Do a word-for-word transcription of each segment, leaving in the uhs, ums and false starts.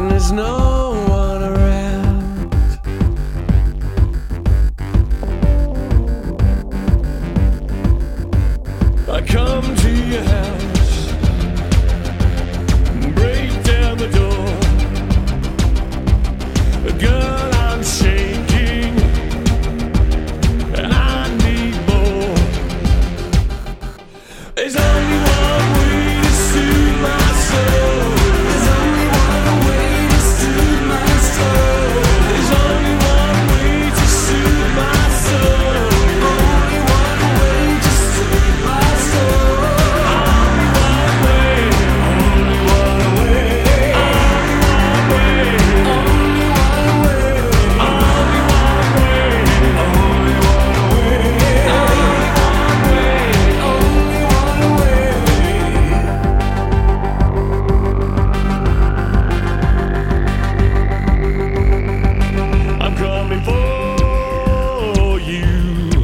when there's no one around. I come to your house, break down the door. Girl, I'm shaking, I need more. There's only one way to soothe my soul. There's only one way to soothe my soul. There's only one way to soothe my soul. Only one way to soothe my soul. Only one way. Only one way. Only one way. Only one way. Only one way. Only one way. Only one way. I'm coming for you.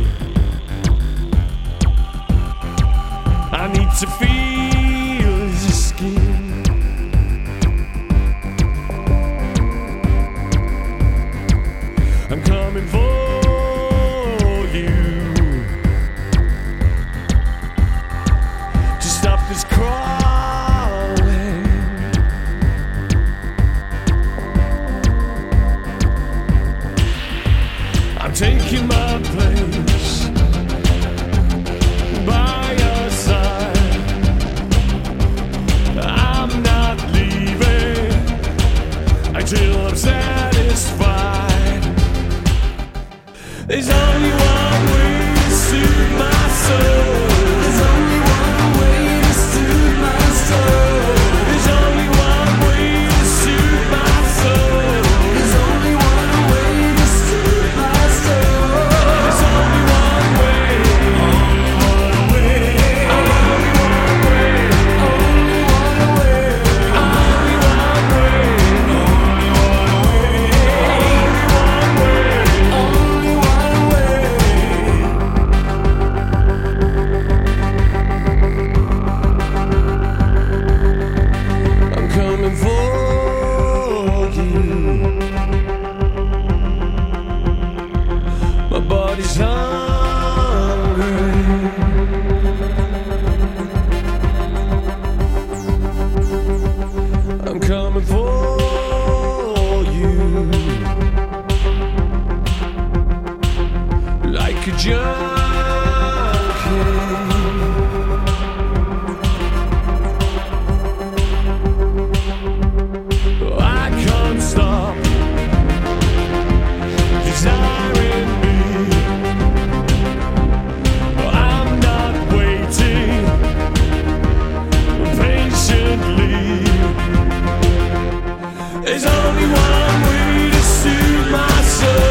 I need to feel your skin. I'm coming for you to stop this crawling. I'm taking my place by your side. I'm not leaving until I'm satisfied. There's only one way to soothe my soul. There's only one way to soothe my soul. There's only one way to soothe my soul. There's only one way to soothe my soul. There's only one way. Only one way. Only one way. Only one way. Only one way. Only one way. Only one way. I'm coming for you. My body's hungry. I'm coming for you like a junkie. I can't stop desiring me. I'm not waiting patiently. There's only one way to soothe my soul.